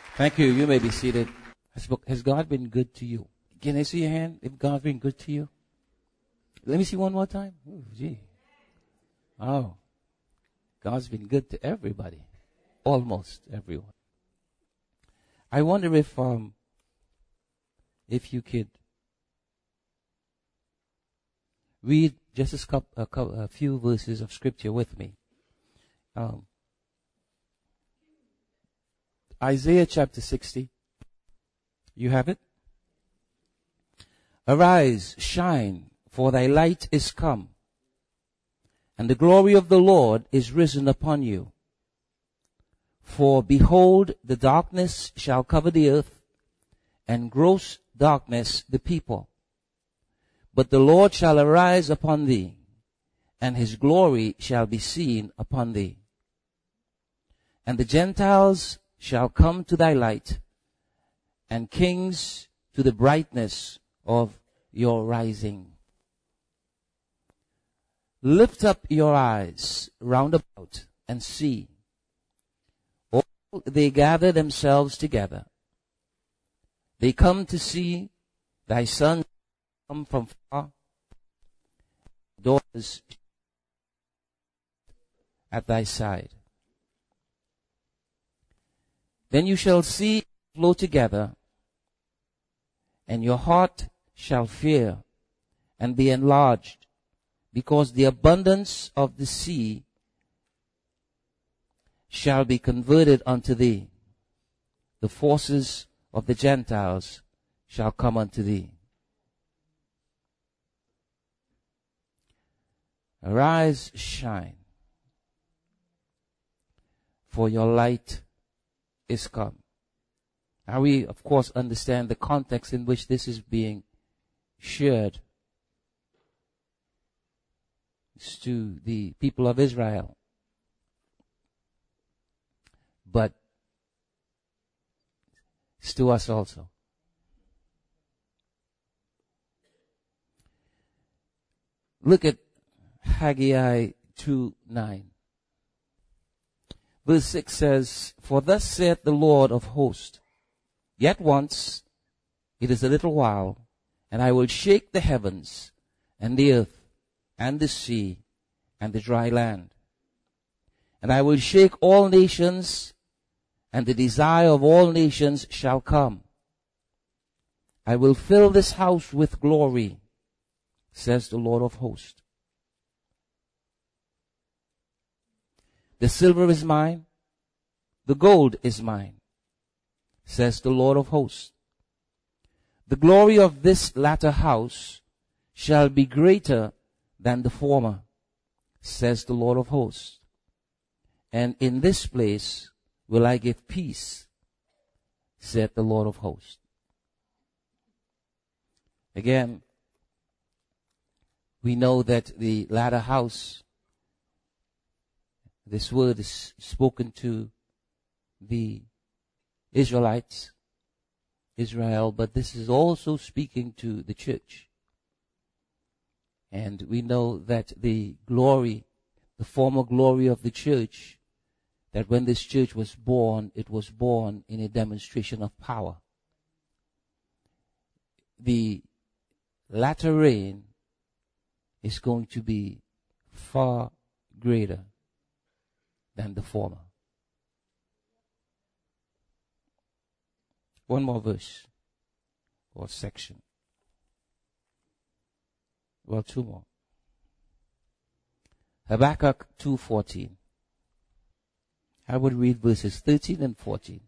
Thank you. You may be seated. Has God been good to you? Can I see your hand if God's been good to you? Let me see one more time. Oh, gee. Oh. God's been good to everybody. Almost everyone. I wonder if you could read just a few verses of scripture with me. Isaiah chapter 60. You have it? Arise, shine, for thy light is come, and the glory of the Lord is risen upon you. For behold, the darkness shall cover the earth, and gross darkness the people. But the Lord shall arise upon thee, and his glory shall be seen upon thee. And the Gentiles shall come to thy light, and kings to the brightness of your rising. Lift up your eyes round about and see. All they gather themselves together. They come to see thy sons come from far, daughters at thy side. Then you shall see flow together, and your heart shall fear and be enlarged, because the abundance of the sea shall be converted unto thee. The forces of the Gentiles shall come unto thee. Arise, shine, for your light is come. Now we, of course, understand the context in which this is being shared. It's to the people of Israel. But it's to us also. Look at Haggai 2:9. Verse 6 says, For thus saith the Lord of hosts, Yet once, it is a little while, and I will shake the heavens, and the earth, and the sea, and the dry land. And I will shake all nations, and the desire of all nations shall come. I will fill this house with glory, says the Lord of hosts. The silver is mine, the gold is mine, says the Lord of hosts. The glory of this latter house shall be greater than the former, says the Lord of hosts. And in this place will I give peace, said the Lord of hosts. Again, we know that the latter house, this word is spoken to the Israelites, Israel, but this is also speaking to the church. And we know that the glory, the former glory of the church, that when this church was born, it was born in a demonstration of power. The latter rain is going to be far greater than the former. One more verse or section. Well, two more. Habakkuk 2:14. I would read verses 13 and 14.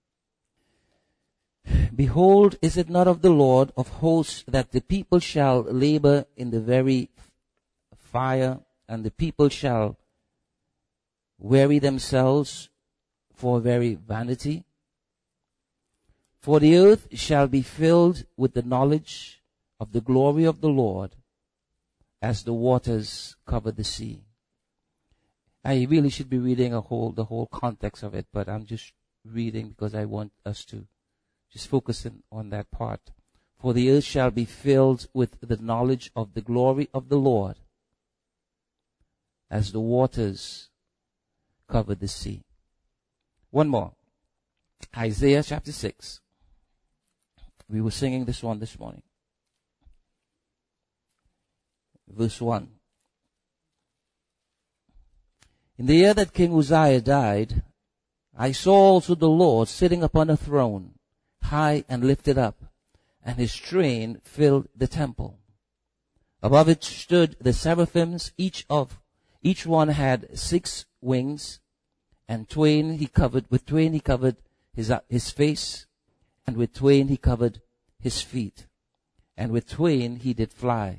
Behold, is it not of the Lord of hosts that the people shall labor in the very fire, and the people shall weary themselves for very vanity? For the earth shall be filled with the knowledge of the glory of the Lord, as the waters cover the sea. I really should be reading the whole context of it, but I'm just reading because I want us to just focus on that part. For the earth shall be filled with the knowledge of the glory of the Lord, as the waters cover the sea. One more. Isaiah chapter 6. We were singing this one this morning. Verse 1. In the year that King Uzziah died, I saw also the Lord sitting upon a throne, high and lifted up, and his train filled the temple. Above it stood the seraphims, each one had 6 wings, and with twain he covered his face, and with twain he covered his feet, and with twain he did fly.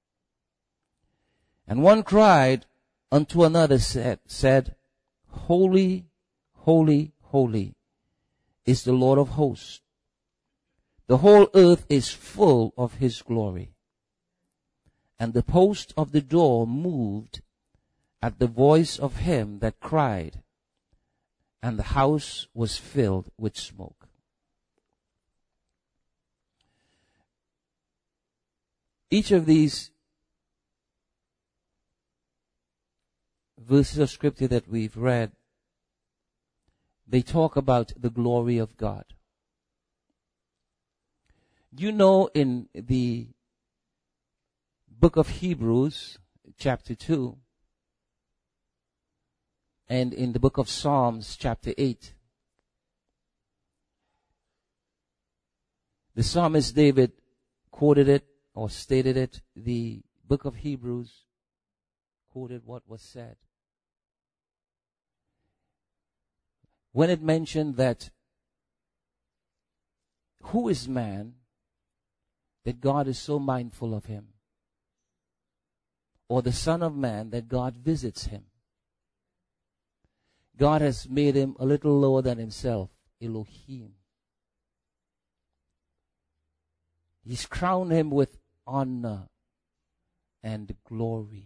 And one cried unto another, said, Holy, holy, holy is the Lord of hosts. The whole earth is full of his glory. And the post of the door moved at the voice of him that cried, and the house was filled with smoke. Each of these verses of scripture that we've read, they talk about the glory of God. You know, in the book of Hebrews, chapter 2, and in the book of Psalms, chapter 8, the psalmist David quoted it or stated it. The book of Hebrews quoted what was said. When it mentioned that, who is man that God is so mindful of him? Or the Son of Man that God visits him? God has made him a little lower than himself, Elohim. He's crowned him with honor and glory.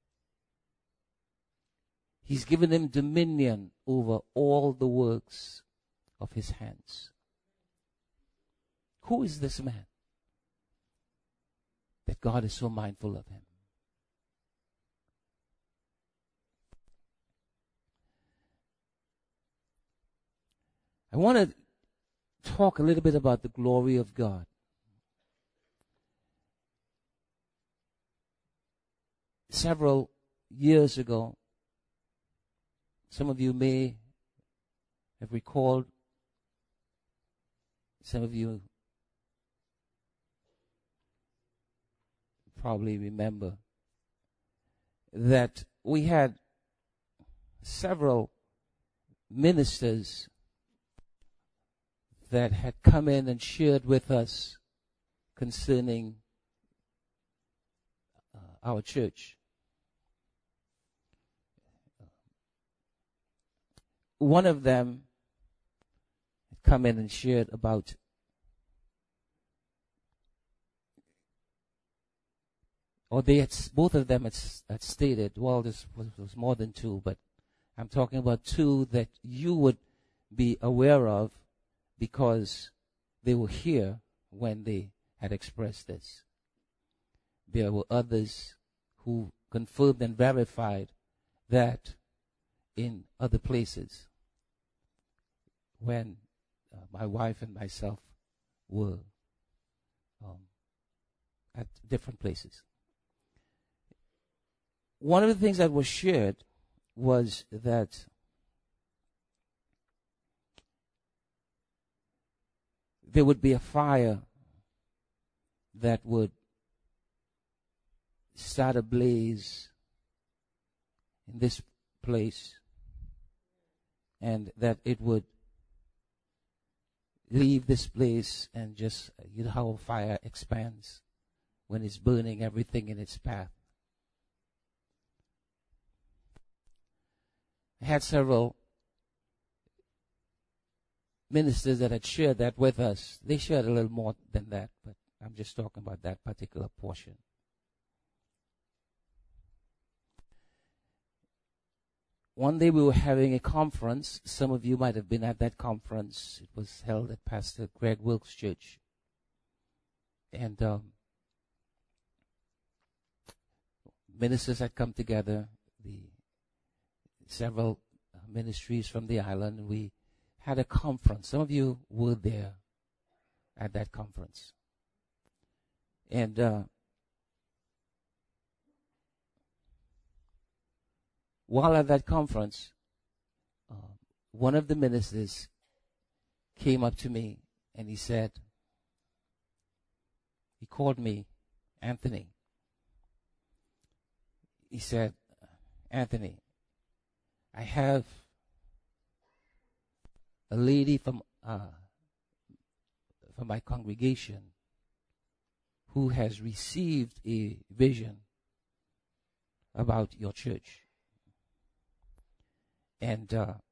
He's given him dominion over all the works of his hands. Who is this man that God is so mindful of him? I want to talk a little bit about the glory of God. Several years ago, some of you may have recalled, some of you probably remember, that we had several ministers that had come in and shared with us concerning our church. One of them had come in and shared about both of them had stated, well, this was more than 2, but I'm talking about 2 that you would be aware of because they were here when they had expressed this. There were others who confirmed and verified that in other places when my wife and myself were at different places. One of the things that was shared was that there would be a fire that would start a blaze in this place, and that it would leave this place, and just, you know how fire expands when it's burning everything in its path. I had several ministers that had shared that with us. They shared a little more than that, but I'm just talking about that particular portion. One day we were having a conference. Some of you might have been at that conference. It was held at Pastor Greg Wilkes' church. And ministers had come together, several ministries from the island. We had a conference. Some of you were there at that conference. And while at that conference, one of the ministers came up to me and he said, he called me Anthony. He said, Anthony, I have a lady from my congregation who has received a vision about your church. And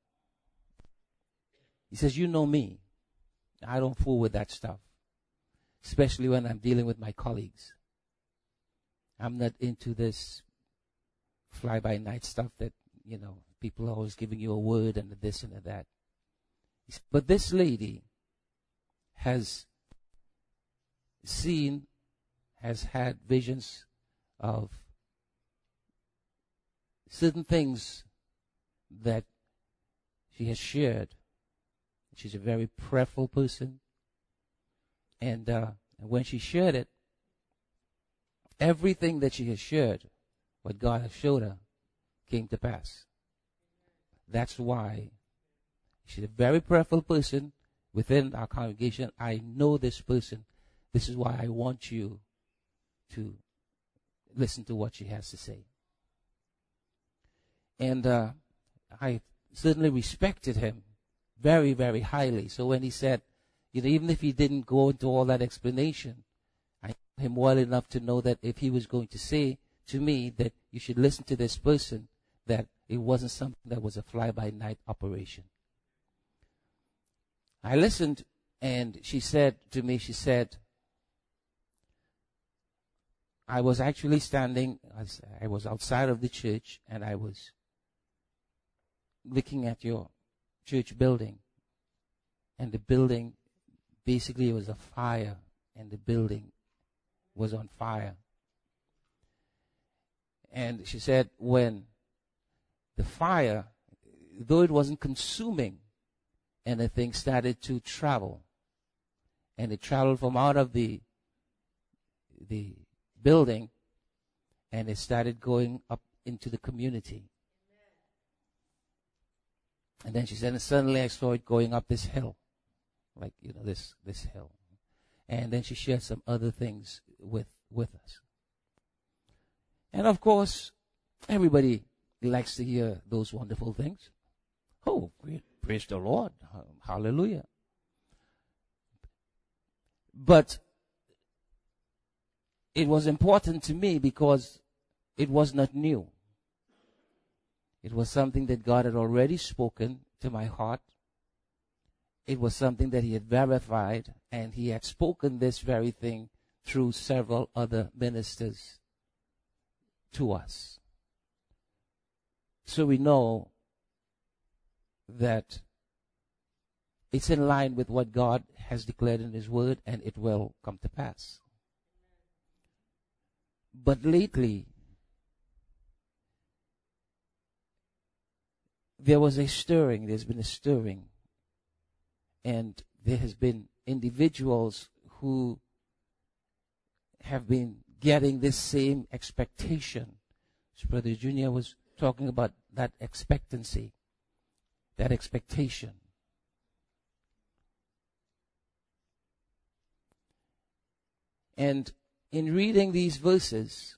he says, you know me. I don't fool with that stuff, especially when I'm dealing with my colleagues. I'm not into this fly-by-night stuff that, people are always giving you a word and this and that. But this lady has had visions of certain things that she has shared. She's a very prayerful person. And when she shared it, everything that she has shared, what God has showed her, came to pass. That's why she's a very prayerful person within our congregation. I know this person. This is why I want you to listen to what she has to say. And I certainly respected him very, very highly. So when he said, even if he didn't go into all that explanation, I knew him well enough to know that if he was going to say to me that you should listen to this person, that it wasn't something that was a fly-by-night operation. I listened, and she said to me, I was actually standing, I was outside of the church, and I was looking at your church building, and the building, basically it was a fire, and the building was on fire. And she said, when the fire, though it wasn't consuming anything, started to travel, and it traveled from out of the building, and it started going up into the community. And then she said, and suddenly I saw it going up this hill, like, this hill. And then she shared some other things with us. And of course, everybody likes to hear those wonderful things. Oh, great. Praise the Lord. Hallelujah. But it was important to me because it was not new. It was something that God had already spoken to my heart. It was something that he had verified, and he had spoken this very thing through several other ministers to us. So we know that it's in line with what God has declared in his word, and it will come to pass. But lately, there's been a stirring, and there has been individuals who have been getting this same expectation. So Brother Junior was talking about that expectancy, that expectation. And in reading these verses,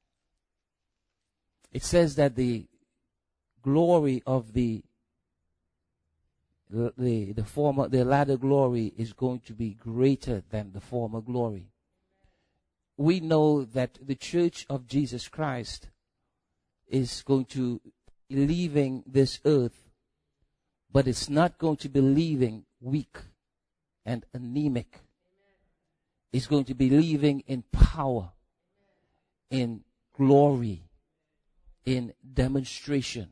it says that the glory of the latter glory is going to be greater than the former glory. We know that the Church of Jesus Christ is going to be leaving this earth, but it's not going to be leaving weak and anemic. It's going to be leaving in power, in glory, in demonstration.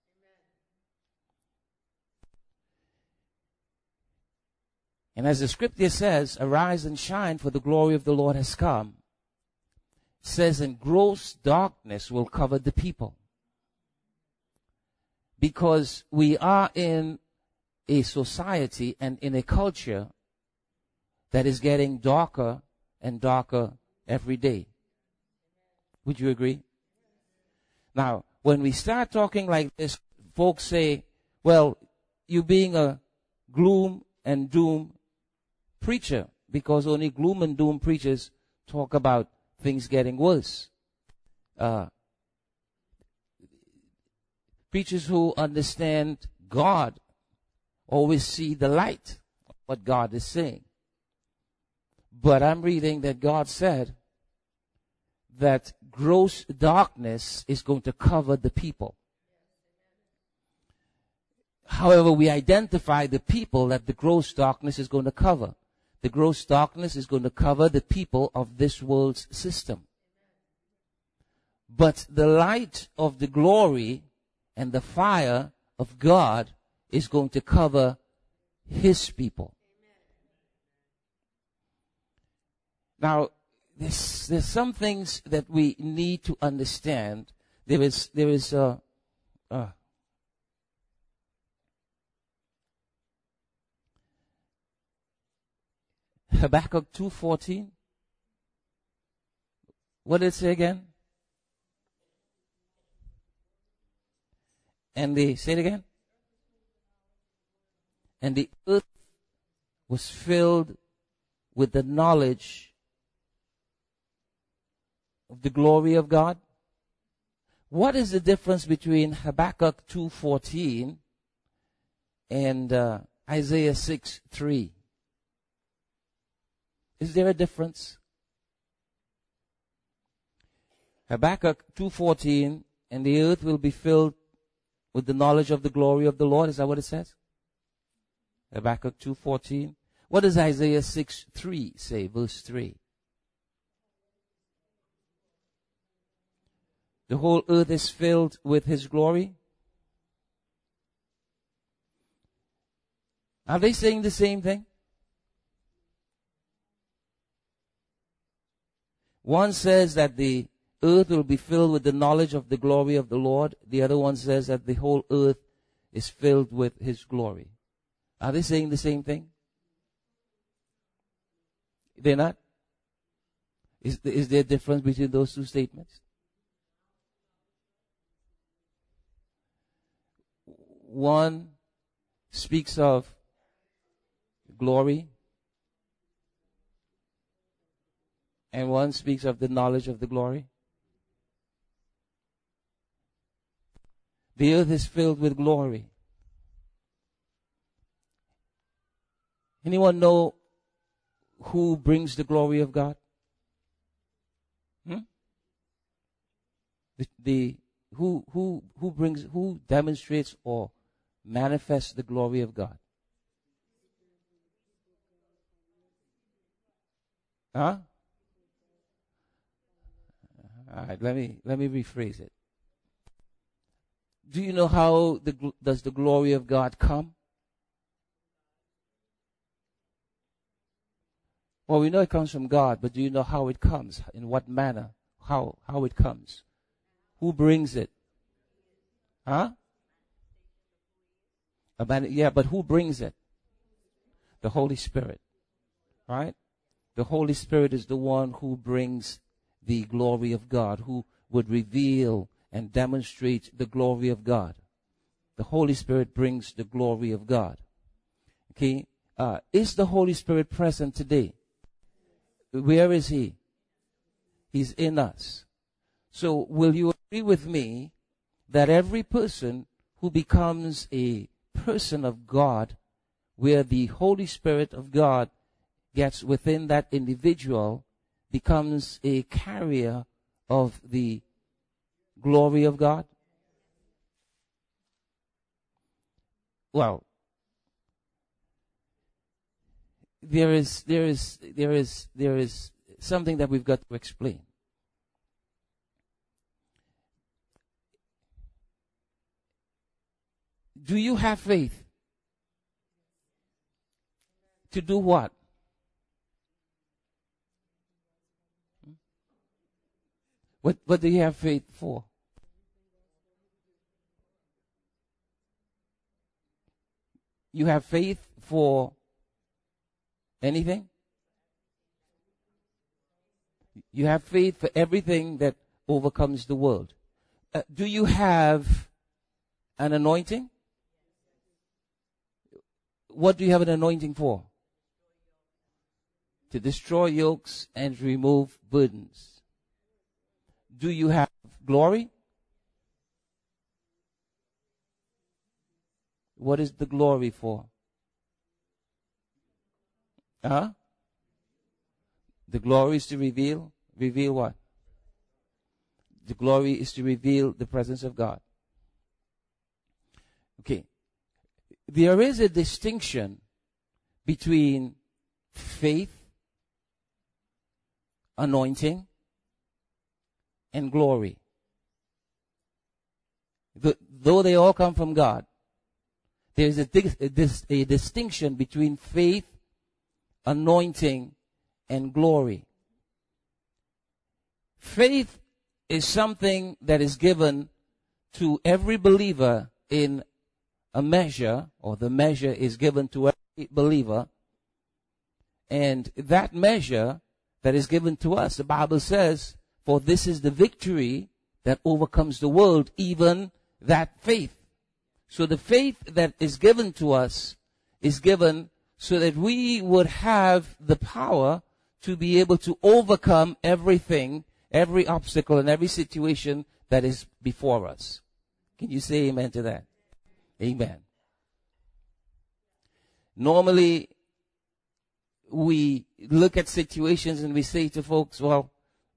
And as the scripture says, arise and shine, for the glory of the Lord has come. It says, and gross darkness will cover the people. Because we are in a society and in a culture that is getting darker and darker every day. Would you agree? Now, when we start talking like this, folks say, well, you being a gloom and doom preacher, because only gloom and doom preachers talk about things getting worse. Preachers who understand God always see the light of what God is saying. But I'm reading that God said that gross darkness is going to cover the people. However, we identify the people that the gross darkness is going to cover. The gross darkness is going to cover the people of this world's system. But the light of the glory and the fire of God is going to cover His people. Now, there's some things that we need to understand. There is Habakkuk 2:14. What did it say again? Say it again. And the earth was filled with the knowledge of the glory of God. What is the difference between Habakkuk 2:14 and Isaiah 6:3? Is there a difference? Habakkuk 2:14, and the earth will be filled with the knowledge of the glory of the Lord. Is that what it says? Habakkuk 2:14. What does Isaiah 6:3 say? Verse 3. The whole earth is filled with His glory. Are they saying the same thing? One says that the earth will be filled with the knowledge of the glory of the Lord. The other one says that the whole earth is filled with His glory. Are they saying the same thing? They're not? Is there a difference between those two statements? One speaks of glory, and one speaks of the knowledge of the glory. The earth is filled with glory. Anyone know who brings the glory of God? Who demonstrates or manifests the glory of God? Huh? All right, let me rephrase it. Do you know how does the glory of God come? Well, we know it comes from God, but do you know how it comes? In what manner? How it comes? Who brings it? Huh? Yeah, but who brings it? The Holy Spirit. Right? The Holy Spirit is the one who brings the glory of God, who would reveal and demonstrate the glory of God. The Holy Spirit brings the glory of God. Okay? Is the Holy Spirit present today? Where is He? He's in us. So will you agree with me that every person who becomes a person of God, where the Holy Spirit of God gets within that individual, becomes a carrier of the glory of God? Well, there is something that we've got to explain. Do you have faith? To do what? What do you have faith for? You have faith for anything? You have faith for everything that overcomes the world. Do you have an anointing? What do you have an anointing for? To destroy yokes and remove burdens. Do you have glory? What is the glory for? The glory is to reveal what? The glory is to reveal the presence of God. Okay. There is a distinction between faith, anointing, and glory. Though they all come from God, there is a distinction between faith, anointing, and glory. Faith is something that is given to every believer in a measure, or the measure is given to every believer. And that measure that is given to us, the Bible says, for this is the victory that overcomes the world, even that faith. So the faith that is given to us is given so that we would have the power to be able to overcome everything, every obstacle and every situation that is before us. Can you say amen to that? Amen. Normally, we look at situations and we say to folks, well,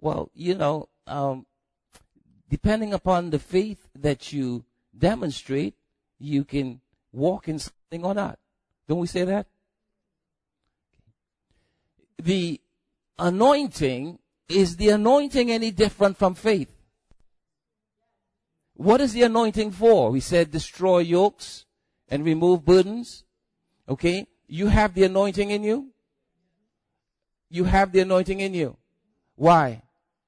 depending upon the faith that you demonstrate, you can walk in something or not. Don't we say that? The anointing, is the anointing any different from faith? What is the anointing for? We said destroy yokes and remove burdens. Okay? You have the anointing in you? You have the anointing in you. Why?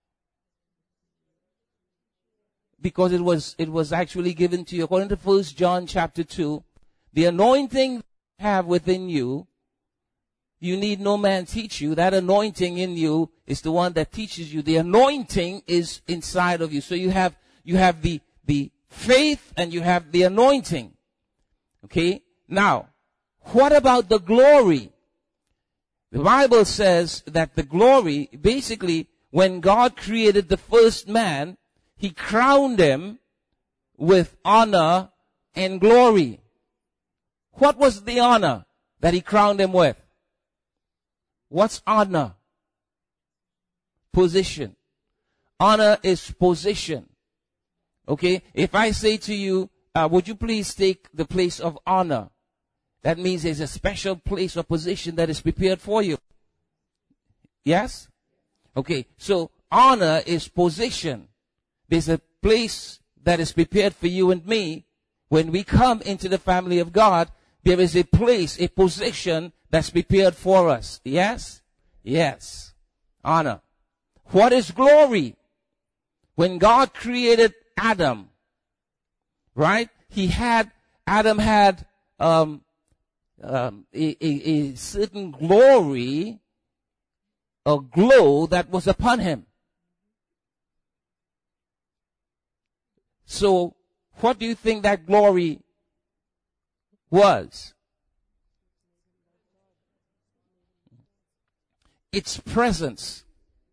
Because it was actually given to you. According to 1 John chapter 2, the anointing you have within you, you need no man teach you. That anointing in you is the one that teaches you. The anointing is inside of you. So you have the faith and you have the anointing. Okay? Now, what about the glory? The Bible says that the glory, basically, when God created the first man, He crowned him with honor and glory. What was the honor that He crowned him with? What's honor? Position. Honor is position. Okay? If I say to you, would you please take the place of honor? That means there's a special place or position that is prepared for you. Yes? Okay, so honor is position. There's a place that is prepared for you and me. When we come into the family of God, there is a place, a position that's prepared for us. Yes? Yes. Honor. What is glory? When God created Adam, right? Adam had a certain glory, a glow that was upon him. So, what do you think that glory was? Its presence.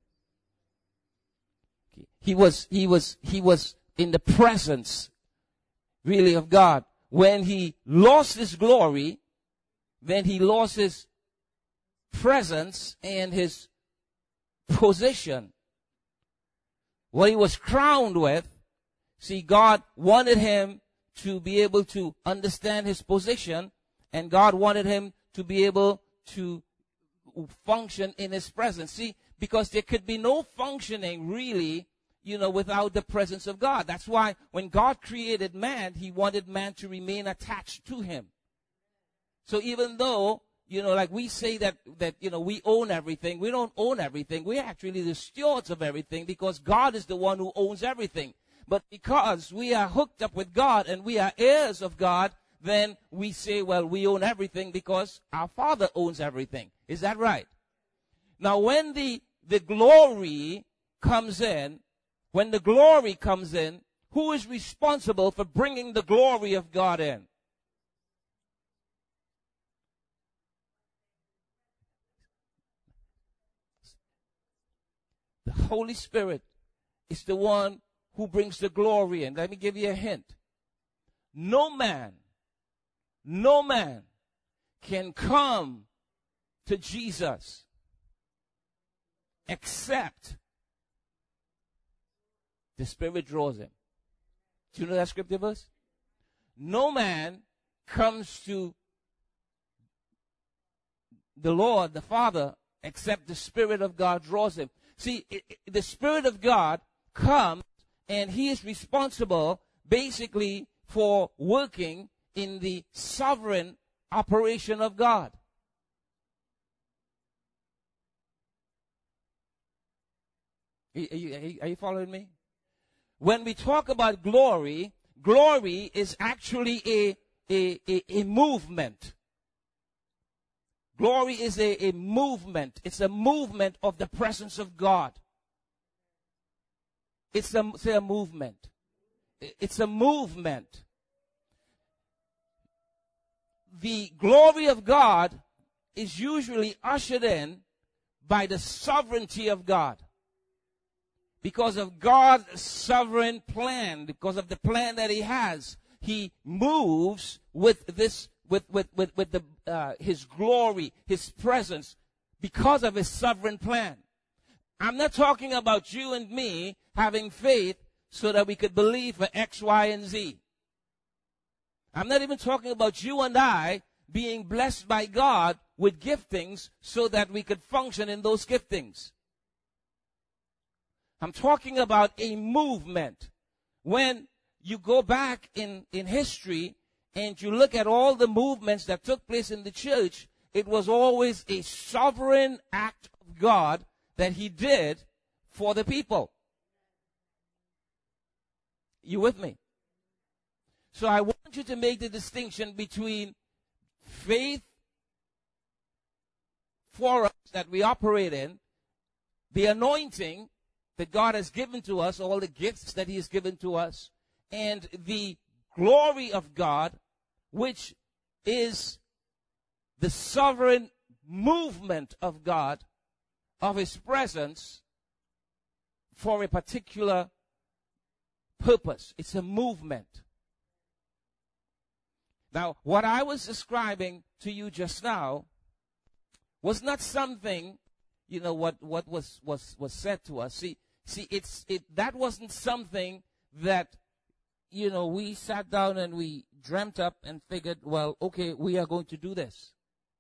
He was in the presence, really, of God. When he lost his glory, then he lost his presence and his position. What he was crowned with, see, God wanted him to be able to understand his position, and God wanted him to be able to function in his presence. See, because there could be no functioning really, without the presence of God. That's why when God created man, He wanted man to remain attached to Him. So even though, like we say that we own everything, we don't own everything. We're actually the stewards of everything because God is the one who owns everything. But because we are hooked up with God and we are heirs of God, then we say, well, we own everything because our Father owns everything. Is that right? Now, when the glory comes in, who is responsible for bringing the glory of God in? The Holy Spirit is the one who brings the glory in. Let me give you a hint. No man can come to Jesus except the Spirit draws him. Do you know that scripture verse? No man comes to the Lord, the Father, except the Spirit of God draws him. See, the Spirit of God comes, and he is responsible basically for working in the sovereign operation of God. Are you following me? When we talk about glory, glory is actually a movement. Glory is a movement. It's a movement of the presence of God. It's a movement. It's a movement. The glory of God is usually ushered in by the sovereignty of God. Because of God's sovereign plan, because of the plan that he has, he moves with this, with his glory, his presence, because of his sovereign plan. I'm not talking about you and me having faith so that we could believe for X, Y, and Z. I'm not even talking about you and I being blessed by God with giftings so that we could function in those giftings. I'm talking about a movement. When you go back in history and you look at all the movements that took place in the church, it was always a sovereign act of God that he did for the people. You with me? So I want you to make the distinction between faith for us that we operate in, the anointing that God has given to us, all the gifts that he has given to us, and the glory of God, which is the sovereign movement of God, of his presence for a particular purpose. It's a movement. Now, what I was describing to you just now was not something, what was said to us. See, that wasn't something that, we sat down and we dreamt up and figured, well, okay, we are going to do this.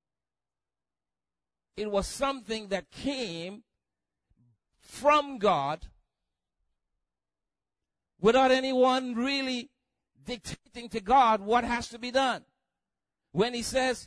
It was something that came from God without anyone really dictating to God what has to be done. When they said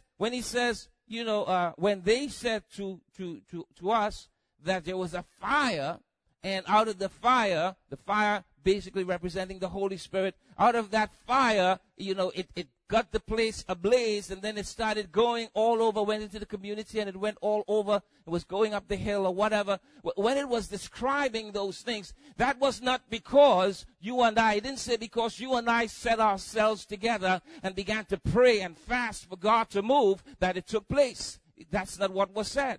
to us that there was a fire, and out of the fire basically representing the Holy Spirit, out of that fire, it got the place ablaze, and then it started going all over, went into the community, and it went all over. It was going up the hill or whatever. When it was describing those things, that was not because you and I, it didn't say because you and I set ourselves together and began to pray and fast for God to move, that it took place. That's not what was said.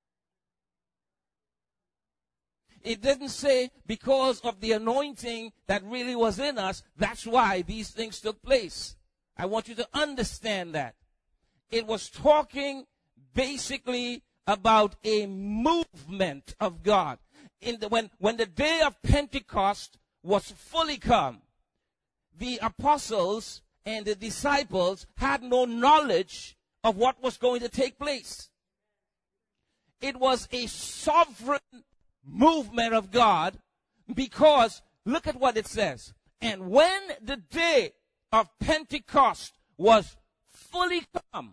It didn't say because of the anointing that really was in us, that's why these things took place. I want you to understand that. It was talking basically about a movement of God. When the day of Pentecost was fully come, the apostles and the disciples had no knowledge of what was going to take place. It was a sovereign movement of God, because look at what it says. And when the day of Pentecost was fully come,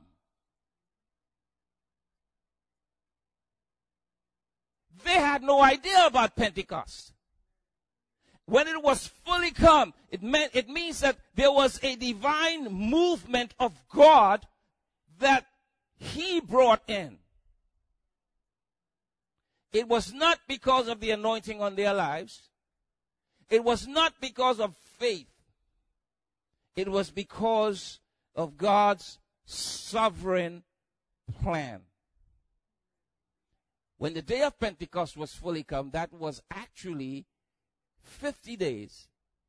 they had no idea about Pentecost. when it was fully come, it means that there was a divine movement of God that he brought in. It was not because of the anointing on their lives. It was not because of faith. It was because of God's sovereign plan. When the day of Pentecost was fully come, that was actually 50 days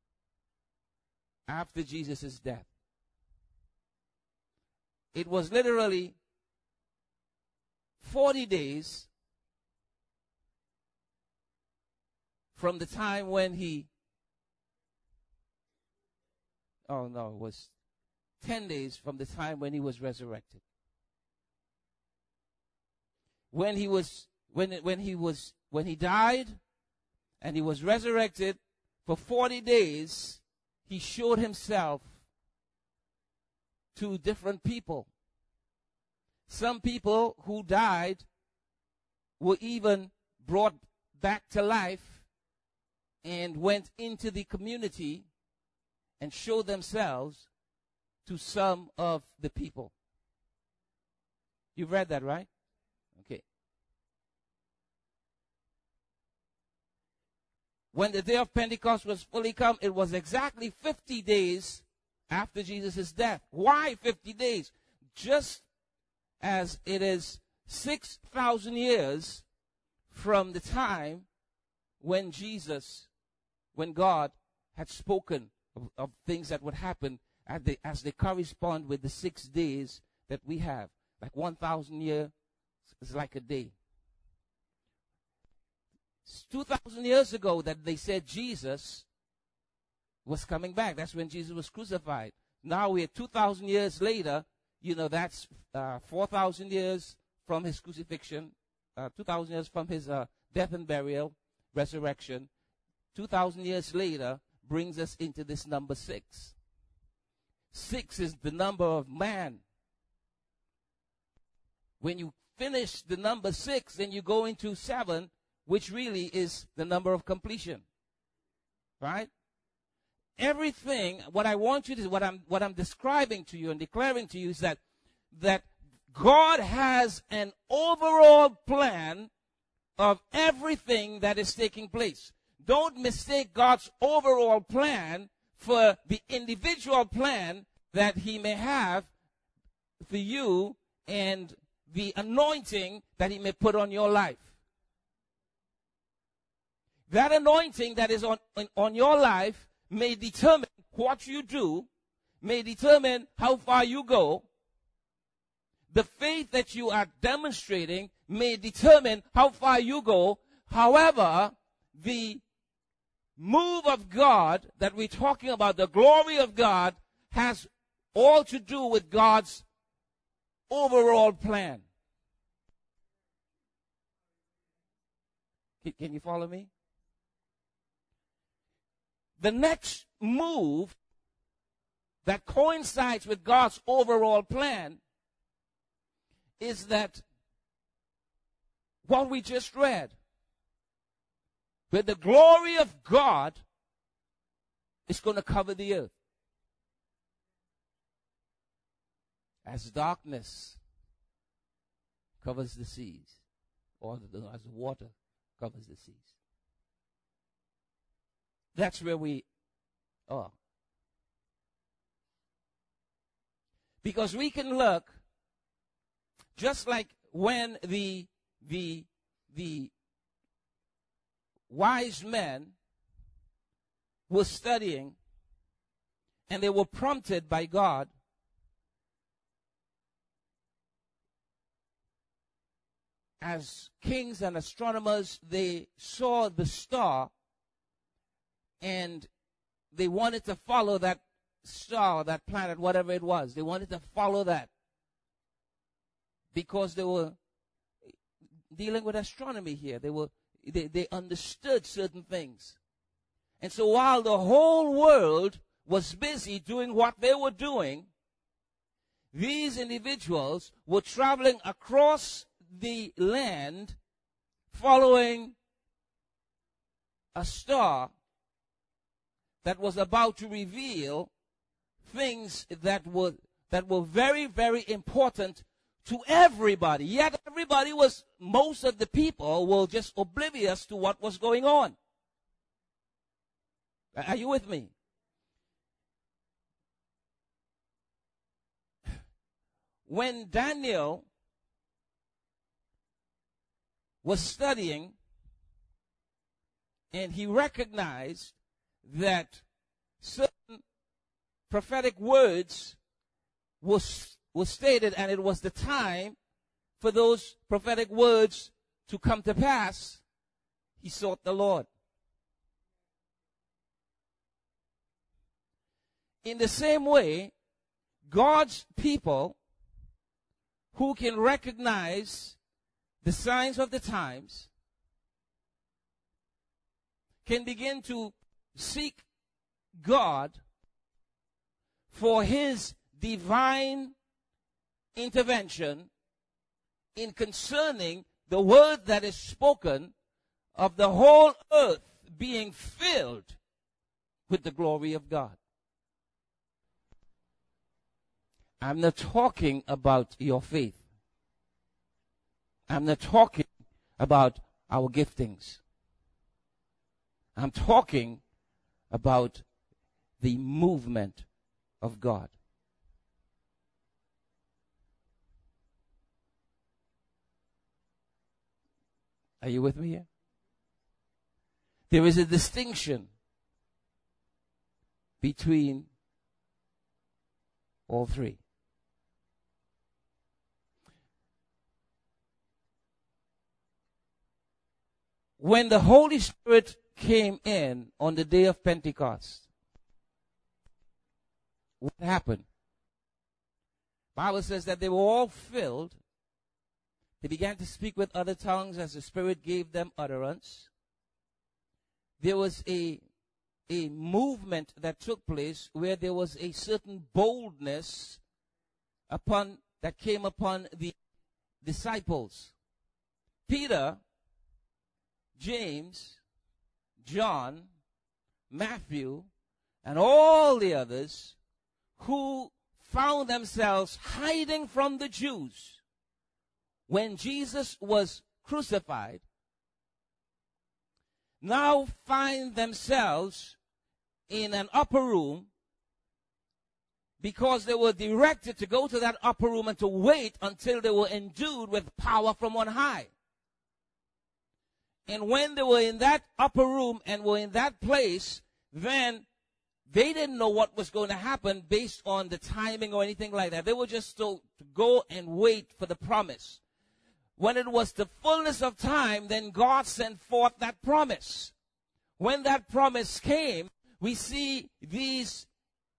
after Jesus' death. It was literally 40 days from the time when it was 10 days from the time when he was resurrected. When he died and he was resurrected, for 40 days, he showed himself to different people. Some people who died were even brought back to life and went into the community and showed themselves to some of the people. You've read that, right? Okay. When the day of Pentecost was fully come, it was exactly 50 days after Jesus' death. Why 50 days? Just as it is 6,000 years from the time when God had spoken of things that would happen as they correspond with the 6 days that we have. Like 1,000 years is like a day. It's 2,000 years ago that they said Jesus was coming back. That's when Jesus was crucified. Now we're 2,000 years later. That's 4,000 years from his crucifixion, 2,000 years from his death and burial, resurrection. 2,000 years later brings us into this number 6. 6 is the number of man. When you finish the number 6, then you go into 7, which really is the number of completion. Right? Everything, what I'm describing to you and declaring to you is that God has an overall plan of everything that is taking place. Don't mistake God's overall plan for the individual plan that he may have for you and the anointing that he may put on your life. That anointing that is on your life may determine what you do, may determine how far you go. The faith that you are demonstrating may determine how far you go. However, the move of God that we're talking about, the glory of God, has all to do with God's overall plan. Can you follow me? The next move that coincides with God's overall plan is that what we just read, where the glory of God is going to cover the earth. As darkness covers the seas, or as water covers the seas. That's where we are. Because we can look, just like when the wise men were studying and they were prompted by God as kings and astronomers, they saw the star and they wanted to follow that star, that planet, whatever it was. They wanted to follow that because they were dealing with astronomy here. They understood certain things. And so while the whole world was busy doing what they were doing, these individuals were traveling across the land following a star that was about to reveal things that were very, very important to everybody. Yet most of the people were just oblivious to what was going on. Are you with me? When Daniel was studying and he recognized that certain prophetic words was stated, and it was the time for those prophetic words to come to pass, he sought the Lord. In the same way, God's people who can recognize the signs of the times can begin to seek God for his divine intervention in concerning the word that is spoken of the whole earth being filled with the glory of God. I'm not talking about your faith. I'm not talking about our giftings. I'm talking about the movement of God. Are you with me here? There is a distinction between all three. When the Holy Spirit came in on the day of Pentecost, what happened? The Bible says that they were all filled. They began to speak with other tongues as the Spirit gave them utterance. There was a movement that took place where there was a certain boldness that came upon the disciples. Peter, James, John, Matthew, and all the others who found themselves hiding from the Jews when Jesus was crucified, now find themselves in an upper room because they were directed to go to that upper room and to wait until they were endued with power from on high. And when they were in that upper room and were in that place, then they didn't know what was going to happen based on the timing or anything like that. They were just told to go and wait for the promise. When it was the fullness of time, then God sent forth that promise. When that promise came, we see these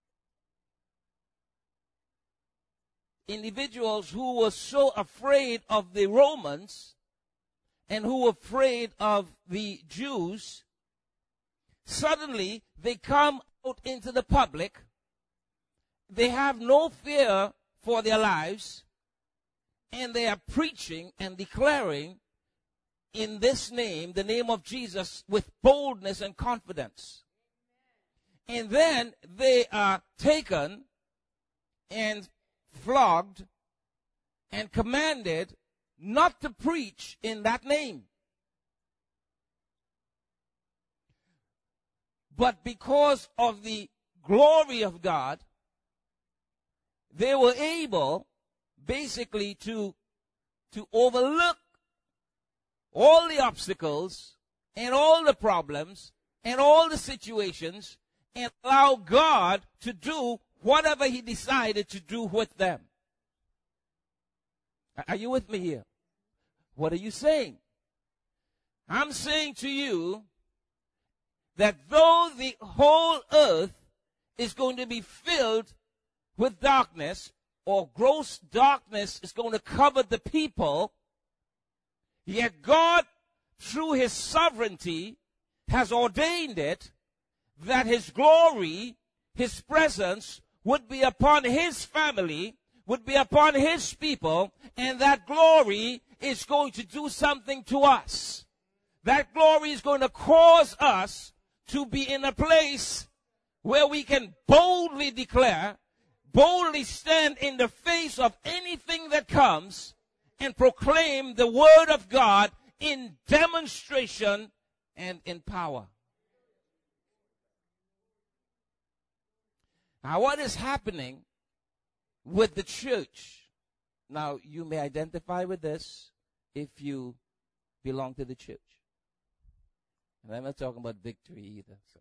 individuals who were so afraid of the Romans and who were afraid of the Jews. Suddenly, they come out into the public. They have no fear for their lives. And they are preaching and declaring in this name, the name of Jesus, with boldness and confidence. And then they are taken and flogged and commanded not to preach in that name. But because of the glory of God, they were able basically to overlook all the obstacles and all the problems and all the situations and allow God to do whatever he decided to do with them. Are you with me here? What are you saying? I'm saying to you that though the whole earth is going to be filled with darkness, or gross darkness is going to cover the people, yet God, through his sovereignty, has ordained it that his glory, his presence, would be upon his family, would be upon his people, and that glory is going to do something to us. That glory is going to cause us to be in a place where we can boldly declare, boldly stand in the face of anything that comes and proclaim the word of God in demonstration and in power. Now, what is happening with the church? Now, you may identify with this if you belong to the church. And I'm not talking about victory either. So,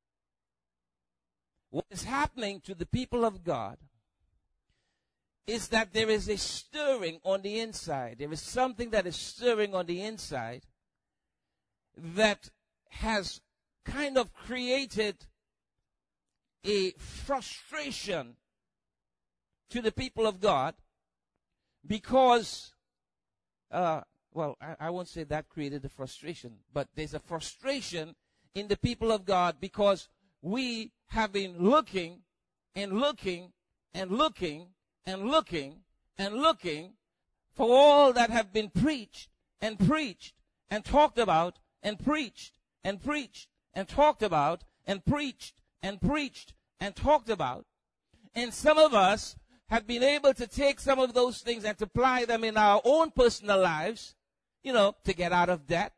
what is happening to the people of God is that there is a stirring on the inside. There is something that is stirring on the inside that has kind of created a frustration to the people of God because, I won't say that created the frustration, but there's a frustration in the people of God because we have been looking and looking and looking and looking and looking for all that have been preached and preached and talked about and preached and preached and talked about and preached and preached and talked about. And some of us have been able to take some of those things and to apply them in our own personal lives, to get out of debt.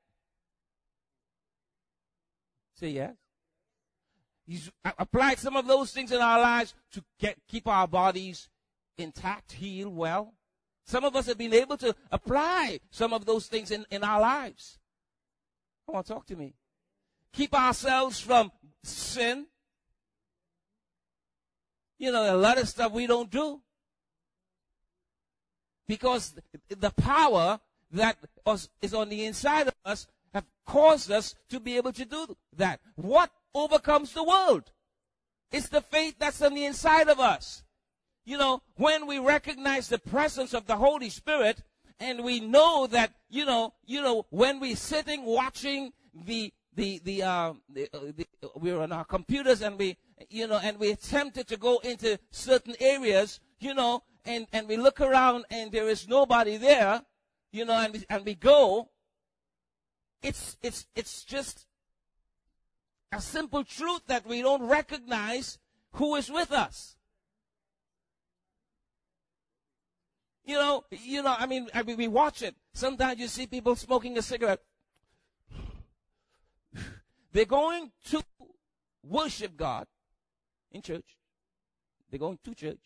Say yes. He's applied some of those things in our lives to keep our bodies intact, healed well. Some of us have been able to apply some of those things in our lives. Come on, talk to me. Keep ourselves from sin. A lot of stuff we don't do. Because the power that is on the inside of us have caused us to be able to do that. What overcomes the world? It's the faith that's on the inside of us. When we recognize the presence of the Holy Spirit and we know that, when we're sitting watching we're on our computers and we're tempted to go into certain areas, and we look around and there is nobody there, and we go. It's just a simple truth that we don't recognize who is with us. We watch it. Sometimes you see people smoking a cigarette. They're going to worship God in church. They're going to church.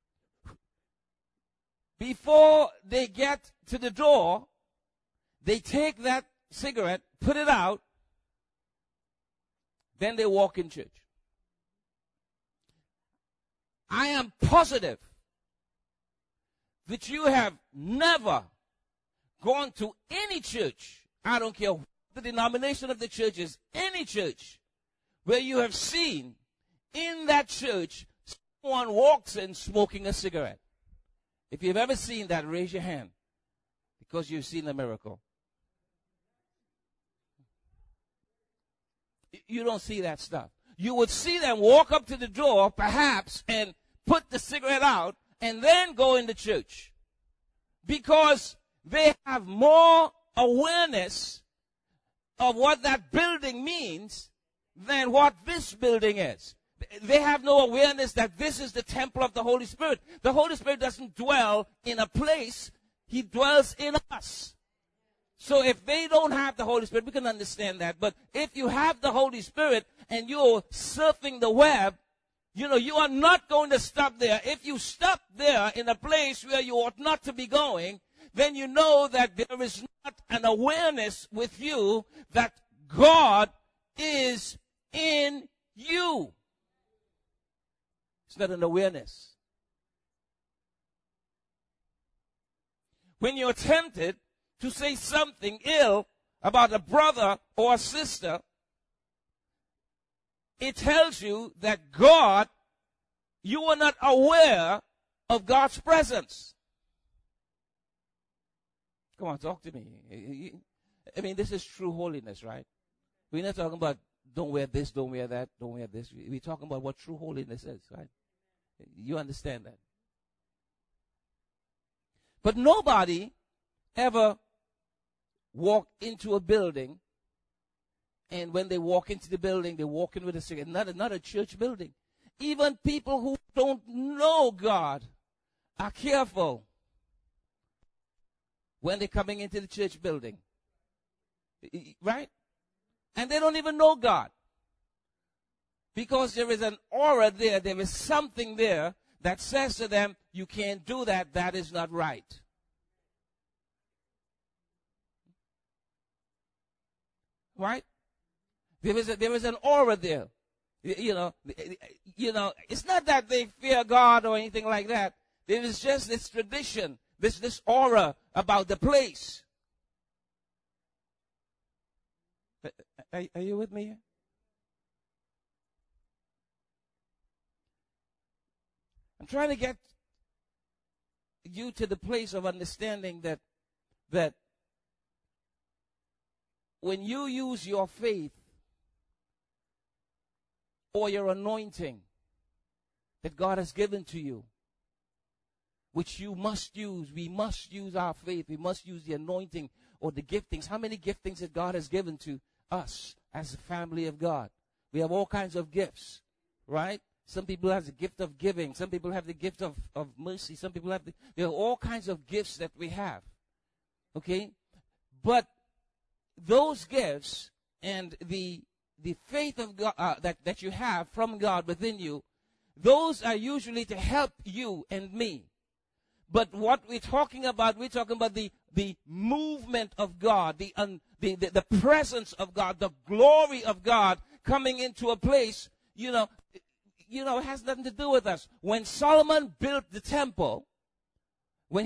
Before they get to the door, they take that cigarette, put it out, then they walk in church. I am positive that you have never gone to any church, I don't care what the denomination of the church is, any church, where you have seen in that church someone walks in smoking a cigarette. If you've ever seen that, raise your hand, because you've seen a miracle. You don't see that stuff. You would see them walk up to the door, perhaps, and put the cigarette out, and then go into church. Because they have more awareness of what that building means than what this building is. They have no awareness that this is the temple of the Holy Spirit. The Holy Spirit doesn't dwell in a place. He dwells in us. So if they don't have the Holy Spirit, we can understand that. But if you have the Holy Spirit and you're surfing the web, you are not going to stop there. If you stop there in a place where you ought not to be going, then you know that there is not an awareness with you that God is in you. It's not an awareness. When you're tempted to say something ill about a brother or a sister, it tells you that you are not aware of God's presence. Come on, talk to me. This is true holiness, right? We're not talking about don't wear this, don't wear that, don't wear this. We're talking about what true holiness is, right? You understand that. But nobody ever walked into a building And when they walk into the building, they walk in with a cigarette. Not a church building. Even people who don't know God are careful when they're coming into the church building. Right? And they don't even know God. Because there is an aura there. There is something there that says to them, you can't do that. That is not right. Right? There is an aura there. You know, it's not that they fear God or anything like that. There is just this tradition, this aura about the place. Are you with me here? I'm trying to get you to the place of understanding that when you use your faith or your anointing that God has given to you, which you must use, we must use our faith, we must use the anointing or the giftings. How many giftings that God has given to us as a family of God? We have all kinds of gifts, right? Some people have the gift of giving. Some people have the gift of mercy. Some people have there are all kinds of gifts that we have. Okay? But those gifts and the faith of God that you have from God within you, those are usually to help you and me. But what we're talking about the movement of God, the presence of God, the glory of God coming into a place, it has nothing to do with us. When Solomon built the temple, and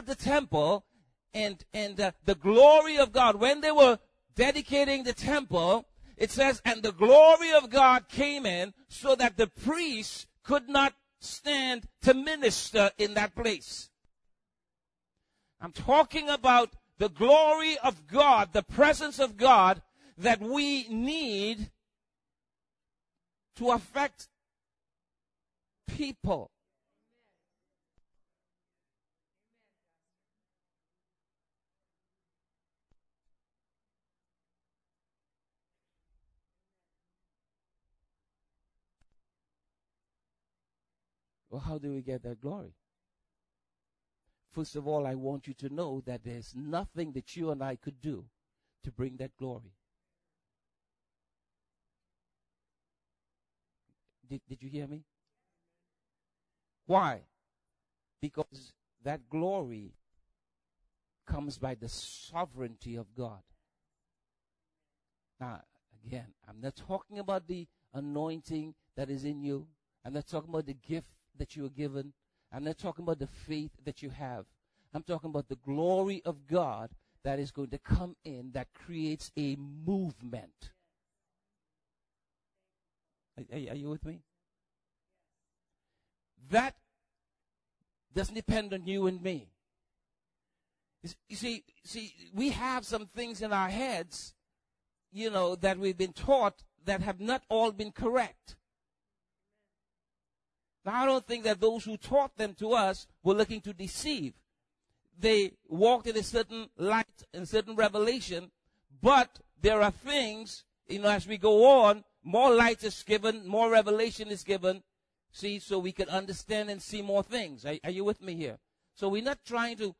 the glory of God, when they were dedicating the temple, it says, and the glory of God came in so that the priests could not stand to minister in that place. I'm talking about the glory of God, the presence of God that we need to affect people. Well, how do we get that glory? First of all, I want you to know that there's nothing that you and I could do to bring that glory. Did you hear me? Why? Because that glory comes by the sovereignty of God. Now, again, I'm not talking about the anointing that is in you. I'm not talking about the gift that you are given. I'm not talking about the faith that you have. I'm talking about the glory of God that is going to come in that creates a movement. Are you with me? That doesn't depend on you and me. You see, we have some things in our heads, that we've been taught that have not all been correct. Now, I don't think that those who taught them to us were looking to deceive. They walked in a certain light and certain revelation, but there are things, as we go on, more light is given, more revelation is given, so we can understand and see more things. Are you with me here? So we're not trying to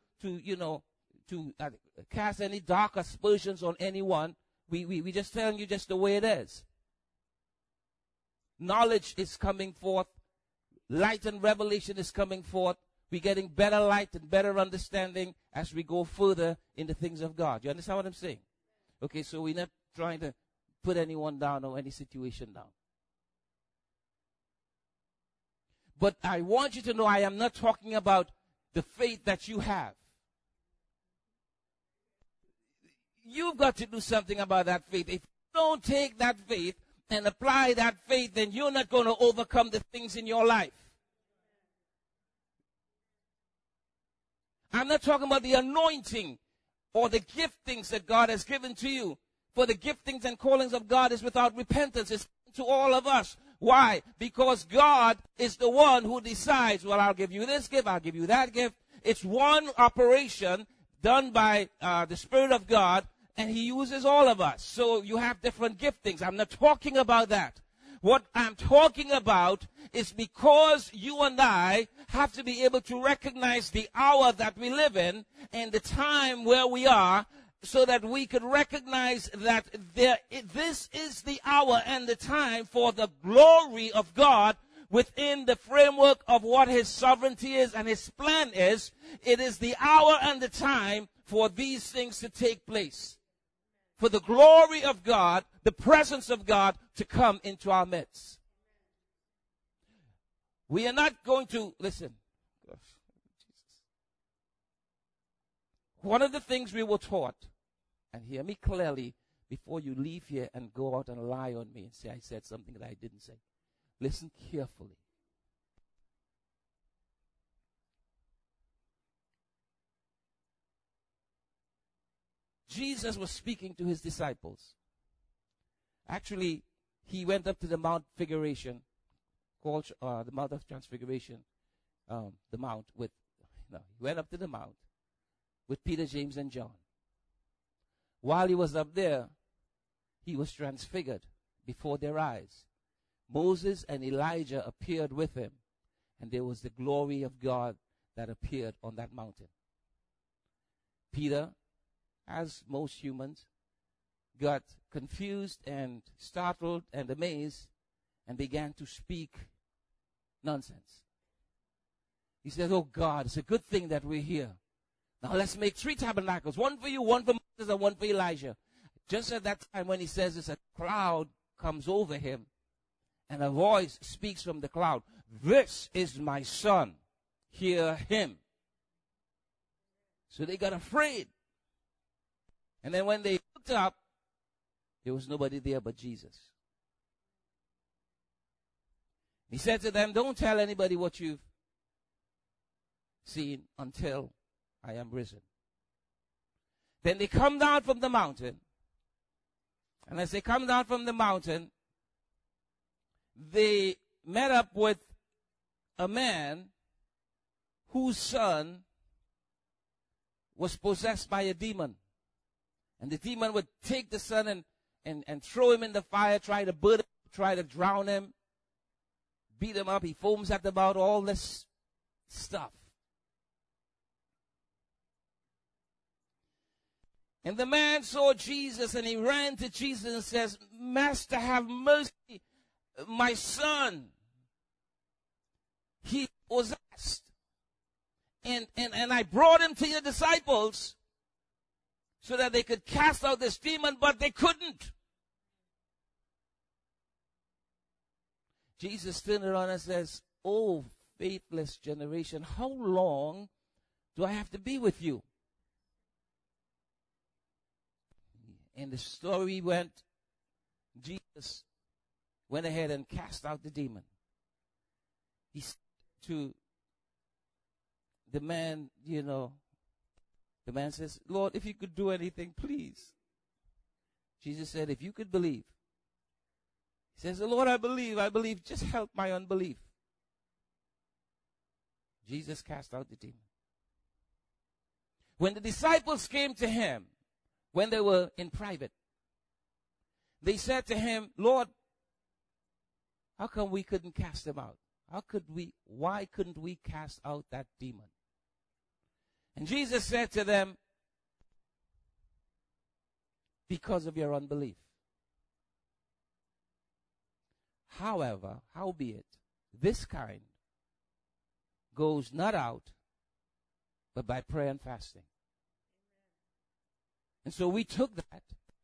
cast any dark aspersions on anyone. We just telling you just the way it is. Knowledge is coming forth. Light and revelation is coming forth. We're getting better light and better understanding as we go further in the things of God. You understand what I'm saying? Okay, so we're not trying to put anyone down or any situation down. But I want you to know I am not talking about the faith that you have. You've got to do something about that faith. If you don't take that faith and apply that faith, then you're not going to overcome the things in your life. I'm not talking about the anointing or the giftings that God has given to you. For the giftings and callings of God is without repentance. It's to all of us. Why? Because God is the one who decides, well, I'll give you this gift, I'll give you that gift. It's one operation done by the Spirit of God, and he uses all of us. So you have different giftings. I'm not talking about that. What I'm talking about is because you and I have to be able to recognize the hour that we live in and the time where we are, so that we could recognize that this is the hour and the time for the glory of God within the framework of what his sovereignty is and his plan is. It is the hour and the time for these things to take place. For the glory of God, the presence of God to come into our midst. We are not going to, listen. One of the things we were taught, and hear me clearly before you leave here and go out and lie on me and say I said something that I didn't say. Listen carefully. Jesus was speaking to his disciples. Actually, he went up to the Mount Figuration, called the Mount of Transfiguration, the mount with, he went up to the mount with Peter, James, and John. While he was up there, he was transfigured before their eyes. Moses and Elijah appeared with him, and there was the glory of God that appeared on that mountain. Peter, as most humans, got confused and startled and amazed and began to speak nonsense. He says, "Oh God, it's a good thing that we're here. Now let's make 3 tabernacles, one for you, one for Moses, and one for Elijah." Just at that time when he says this, a cloud comes over him, and a voice speaks from the cloud, "This is my son, hear him." So they got afraid. And then when they looked up, there was nobody there but Jesus. He said to them, "Don't tell anybody what you've seen until I am risen." Then they come down from the mountain. And as they come down from the mountain, they met up with a man whose son was possessed by a demon. And the demon would take the son and throw him in the fire, try to burn him, try to drown him, beat him up. He foams at the mouth, all this stuff. And the man saw Jesus, and he ran to Jesus and says, "Master, have mercy. My son, he was possessed. And I brought him to your disciples so that they could cast out this demon, but they couldn't." Jesus turned around and says, "Oh, faithless generation, how long do I have to be with you?" And the story went, Jesus went ahead and cast out the demon. He said to the man, the man says, "Lord, if you could do anything, please." Jesus said, "If you could believe." He says, "Lord, I believe, just help my unbelief." Jesus cast out the demon. When the disciples came to him, when they were in private, they said to him, "Lord, how come we couldn't cast them out? Why couldn't we cast out that demon?" And Jesus said to them, "Because of your unbelief. Howbeit, this kind goes not out, but by prayer and fasting." And so we took that,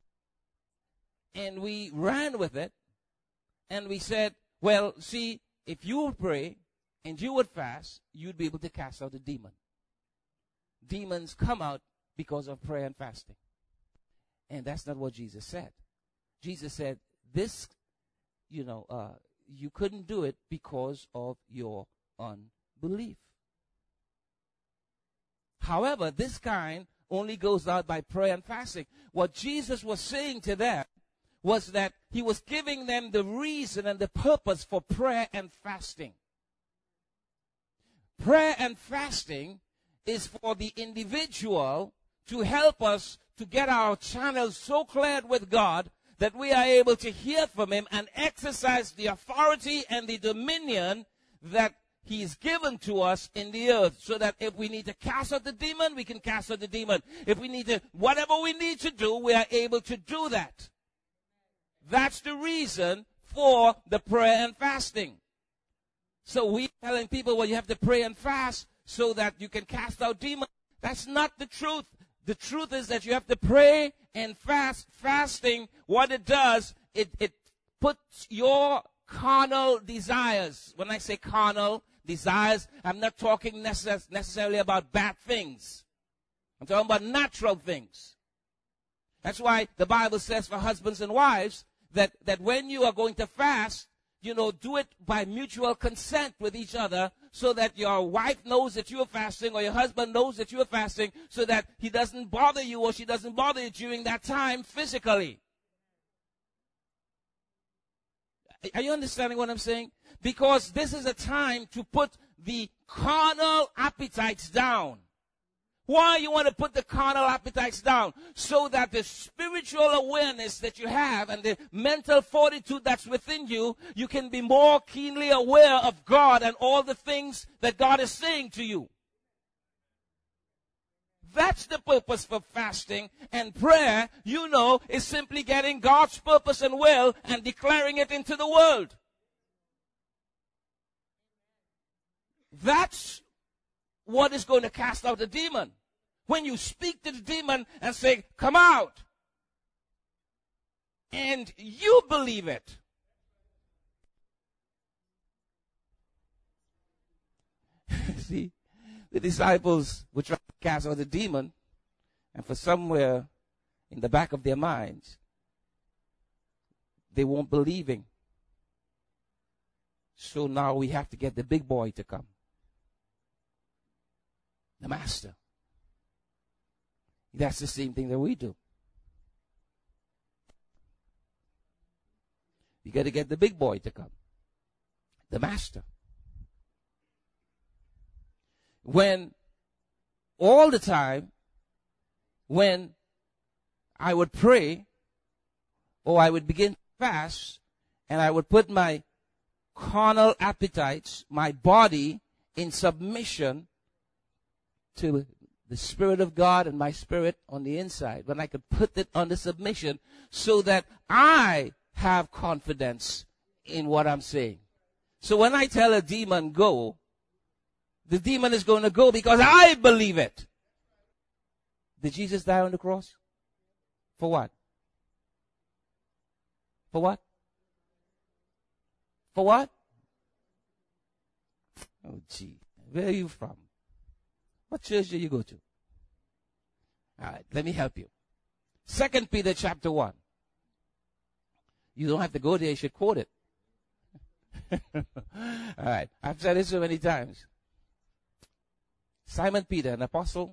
and we ran with it, and we said, well, see, if you would pray, and you would fast, you'd be able to cast out a demon. Demons come out because of prayer and fasting. And that's not what Jesus said. Jesus said, this, you couldn't do it because of your unbelief. However, this kind only goes out by prayer and fasting. What Jesus was saying to them was that he was giving them the reason and the purpose for prayer and fasting. Prayer and fasting is for the individual to help us to get our channels so cleared with God that we are able to hear from Him and exercise the authority and the dominion that He's given to us in the earth, so that if we need to cast out the demon, we can cast out the demon. If we need to, whatever we need to do, we are able to do that. That's the reason for the prayer and fasting. So we're telling people, well, you have to pray and fast so that you can cast out demons. That's not the truth. The truth is that you have to pray and fast. Fasting, what it does, it puts your carnal desires. When I say carnal desires, I'm not talking necessarily about bad things. I'm talking about natural things. That's why the Bible says for husbands and wives that when you are going to fast, do it by mutual consent with each other, so that your wife knows that you are fasting, or your husband knows that you are fasting, so that he doesn't bother you or she doesn't bother you during that time physically. Are you understanding what I'm saying? Because this is a time to put the carnal appetites down. Why you want to put the carnal appetites down? So that the spiritual awareness that you have and the mental fortitude that's within you, you can be more keenly aware of God and all the things that God is saying to you. That's the purpose for fasting. And prayer, is simply getting God's purpose and will and declaring it into the world. That's what is going to cast out the demon. When you speak to the demon and say, come out, and you believe it. See, the disciples were trying to cast out the demon, and for somewhere in the back of their minds, they weren't believing. So now we have to get the big boy to come. The master. That's the same thing that we do. You got to get the big boy to come. The master. All the time, when I would pray, or I would begin to fast, and I would put my carnal appetites, my body, in submission to the Spirit of God and my spirit on the inside, when I could put it under submission so that I have confidence in what I'm saying. So when I tell a demon go, the demon is going to go because I believe it. Did Jesus die on the cross? For what? For what? For what? Oh, gee. Where are you from? What church do you go to? All right, let me help you. 2 Peter chapter 1. You don't have to go there, you should quote it. All right, I've said it so many times. Simon Peter, an apostle.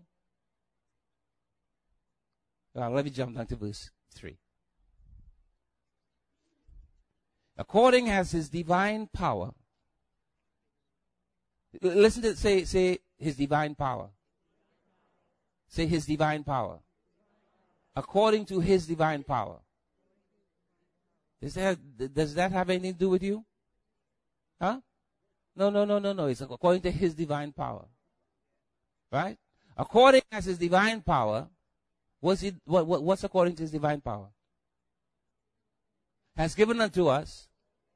Well, let me jump down to verse 3. According as his divine power. Listen to it, say his divine power. Say his divine power. According to his divine power. Does that have anything to do with you? Huh? No. It's according to his divine power. Right? According as his divine power, what's according to his divine power? Has given unto us.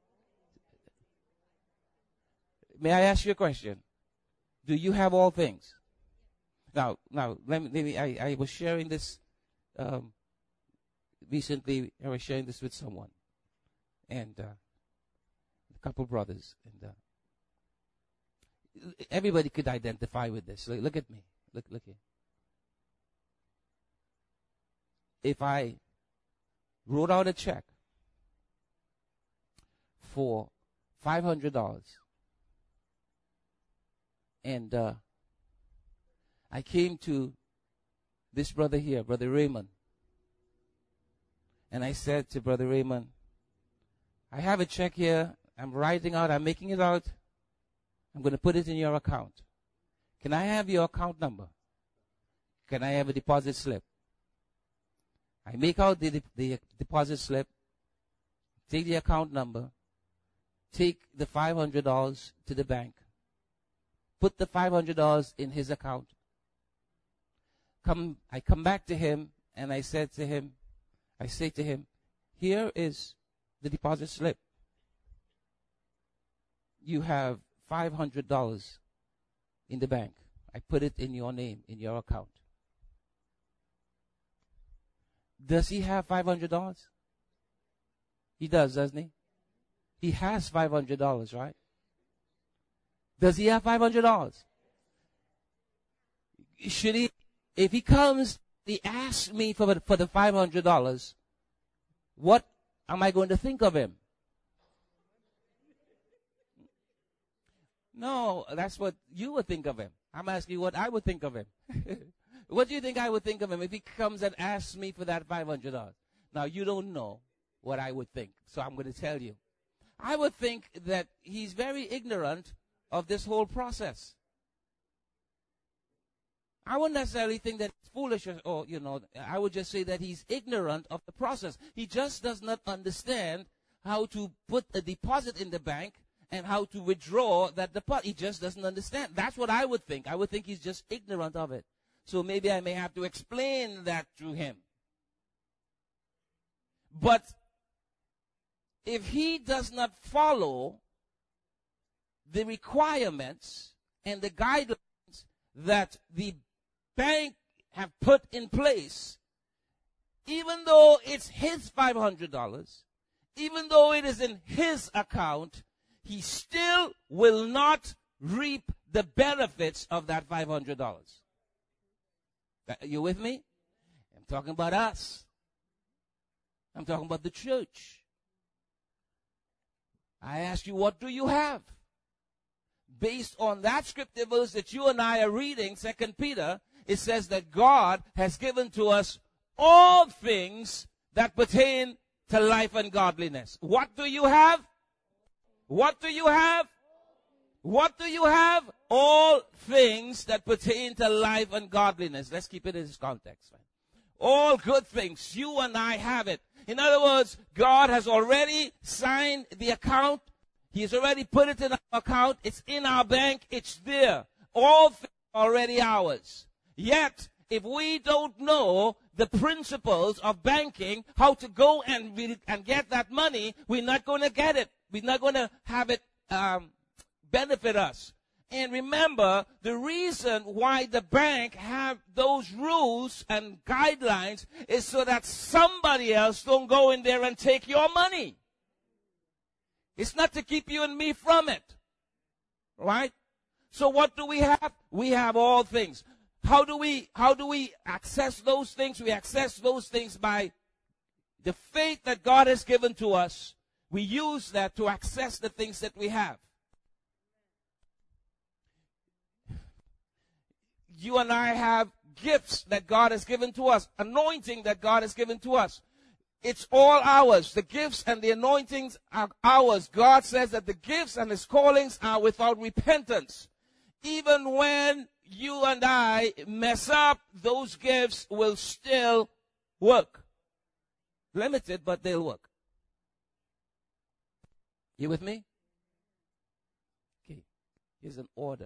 May I ask you a question? Do you have all things? Now, let me. I was sharing this recently. I was sharing this with someone, and a couple brothers, and everybody could identify with this. Look at me. Look here. If I wrote out a check for $500, and I came to this brother here, Brother Raymond, and I said to Brother Raymond, I have a check here. I'm writing out. I'm making it out. I'm going to put it in your account. Can I have your account number? Can I have a deposit slip? I make out the deposit slip, take the account number, take the $500 to the bank, put the $500 in his account. I come back to him and I say to him, here is the deposit slip. You have $500 in the bank. I put it in your name, in your account. Does he have $500? He does, doesn't he? He has $500, right? Does he have $500? Should he, if he comes, he asks me for the $500, what am I going to think of him? No, that's what you would think of him. I'm asking you what I would think of him. What do you think I would think of him if he comes and asks me for that $500? Now, you don't know what I would think, so I'm going to tell you. I would think that he's very ignorant of this whole process. I wouldn't necessarily think that it's foolish or, I would just say that he's ignorant of the process. He just does not understand how to put a deposit in the bank and how to withdraw that deposit. He just doesn't understand. That's what I would think. I would think he's just ignorant of it. So maybe I may have to explain that to him. But if he does not follow the requirements and the guidelines that the bank have put in place, even though it's his $500, even though it is in his account, he still will not reap the benefits of that $500. Are you with me? I'm talking about us. I'm talking about the church. I ask you, what do you have? Based on that scripture verse that you and I are reading, 2 Peter, it says that God has given to us all things that pertain to life and godliness. What do you have? What do you have? What do you have? All things that pertain to life and godliness. Let's keep it in this context. Right? All good things. You and I have it. In other words, God has already signed the account. He has already put it in our account. It's in our bank. It's there. All things are already ours. Yet, if we don't know the principles of banking, how to go and get that money, we're not going to get it. We're not going to have it benefit us. And remember, the reason why the bank have those rules and guidelines is so that somebody else don't go in there and take your money. It's not to keep you and me from it. Right? So what do we have? We have all things. How do we access those things? We access those things by the faith that God has given to us. We use that to access the things that we have. You and I have gifts that God has given to us, anointing that God has given to us. It's all ours. The gifts and the anointings are ours. God says that the gifts and his callings are without repentance. Even when you and I mess up, those gifts will still work. Limited, but they'll work. You with me? Okay. Here's an order.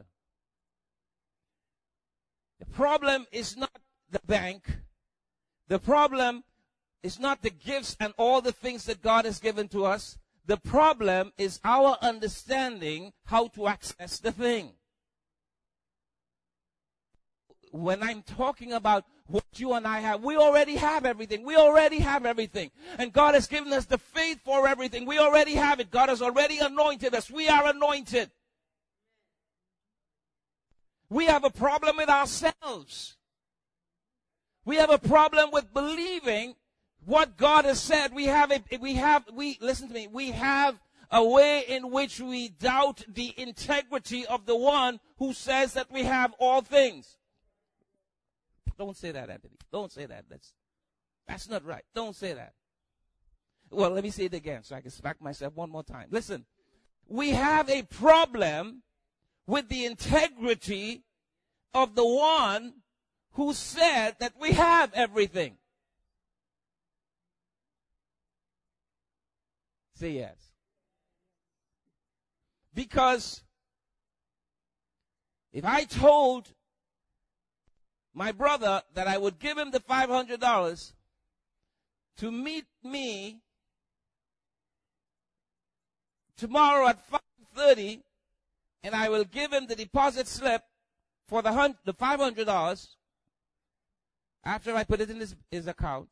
The problem is not the bank. The problem is not the gifts and all the things that God has given to us. The problem is our understanding how to access the thing. When I'm talking about what you and I have, we already have everything. We already have everything. And God has given us the faith for everything. We already have it. God has already anointed us. We are anointed. We have a problem with ourselves. We have a problem with believing what God has said. Listen to me. We have a way in which we doubt the integrity of the one who says that we have all things. Don't say that, Anthony. Don't say that. That's not right. Don't say that. Well, let me say it again so I can smack myself one more time. Listen, we have a problem with the integrity of the one who said that we have everything? Say yes. Because if I told my brother that I would give him the $500 to meet me tomorrow at 5:30, and I will give him the deposit slip for the $500 after I put it in his account,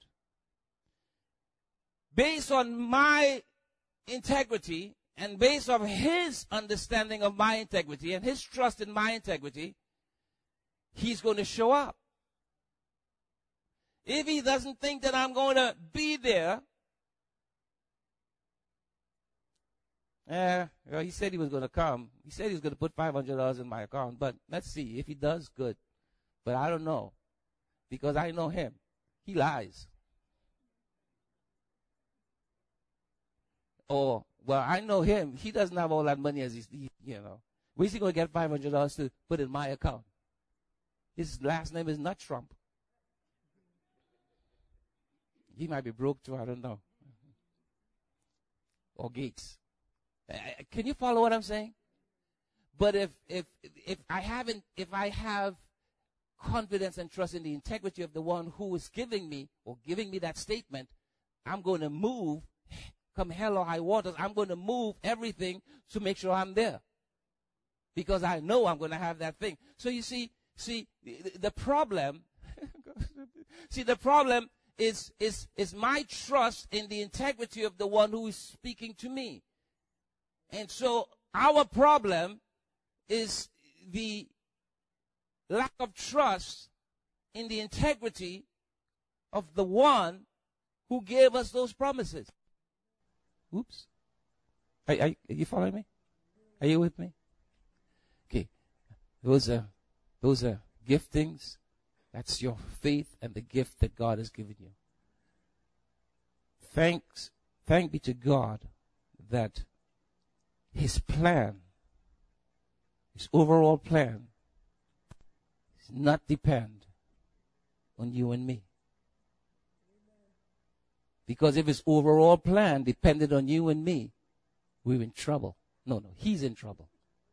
based on my integrity and based on his understanding of my integrity and his trust in my integrity, he's going to show up. If he doesn't think that I'm going to be there, well, he said he was going to come. He said he was going to put $500 in my account, but let's see. If he does, good. But I don't know, because I know him. He lies. Or, well, I know him. He doesn't have all that money as Where's he going to get $500 to put in my account? His last name is not Trump. He might be broke too, I don't know. Or Gates. Can you follow what I'm saying? But if I have confidence and trust in the integrity of the one who is giving me that statement, I'm going to move, come hell or high waters, I'm going to move everything to make sure I'm there. Because I know I'm going to have that thing. So you see, the problem, the problem is my trust in the integrity of the one who is speaking to me. And so our problem is the lack of trust in the integrity of the one who gave us those promises. Oops. Are you following me? Are you with me? Okay. Those are giftings. That's your faith and the gift that God has given you. Thanks be to God that His plan, His overall plan, does not depend on you and me. Because if His overall plan depended on you and me, we're in trouble. No, He's in trouble.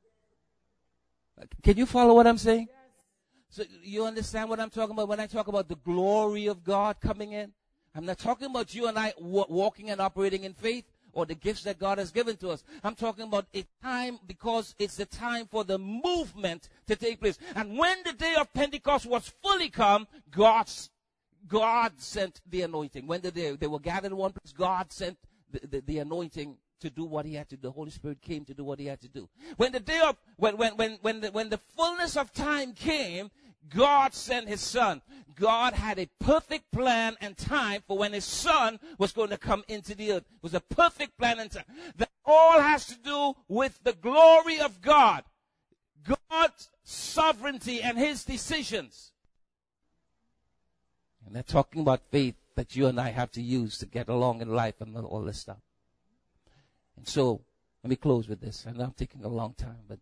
Can you follow what I'm saying? So you understand what I'm talking about when I talk about the glory of God coming in? I'm not talking about you and I walking and operating in faith or the gifts that God has given to us. I'm talking about a time, because it's the time for the movement to take place. And when the day of Pentecost was fully come, God sent the anointing. When they were gathered in one place, God sent the anointing to do what He had to do. The Holy Spirit came to do what He had to do. When the day of when the fullness of time came, God sent His Son. God had a perfect plan and time for when His Son was going to come into the earth. It was a perfect plan and time. That all has to do with the glory of God, God's sovereignty and His decisions. And they're talking about faith that you and I have to use to get along in life and all this stuff. And so, let me close with this. I know I'm taking a long time, but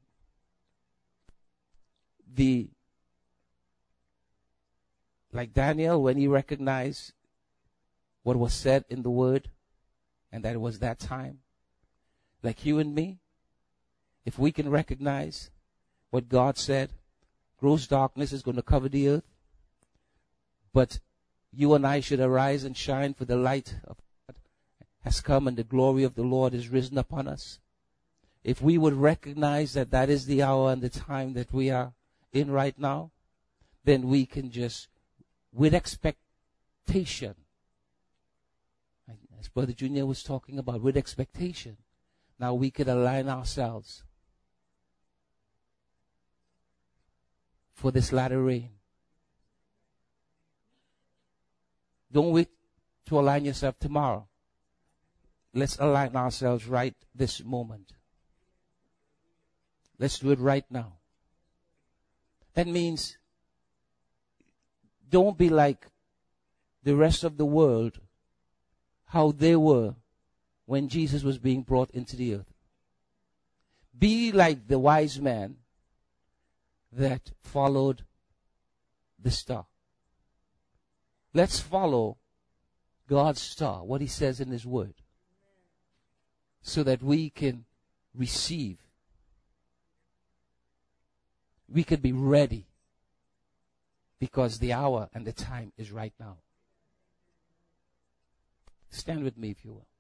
like Daniel, when he recognized what was said in the Word, and that it was that time, like you and me, if we can recognize what God said, gross darkness is going to cover the earth, but you and I should arise and shine, for the light of God has come and the glory of the Lord is risen upon us. If we would recognize that that is the hour and the time that we are in right now, then we can just, with expectation, as Brother Junior was talking about, with expectation, now we could align ourselves for this latter rain. Don't wait to align yourself tomorrow. Let's align ourselves right this moment. Let's do it right now. That means don't be like the rest of the world, how they were when Jesus was being brought into the earth. Be like the wise man that followed the star. Let's follow God's star, what He says in His Word, so that we can receive. We can be ready, because the hour and the time is right now. Stand with me if you will.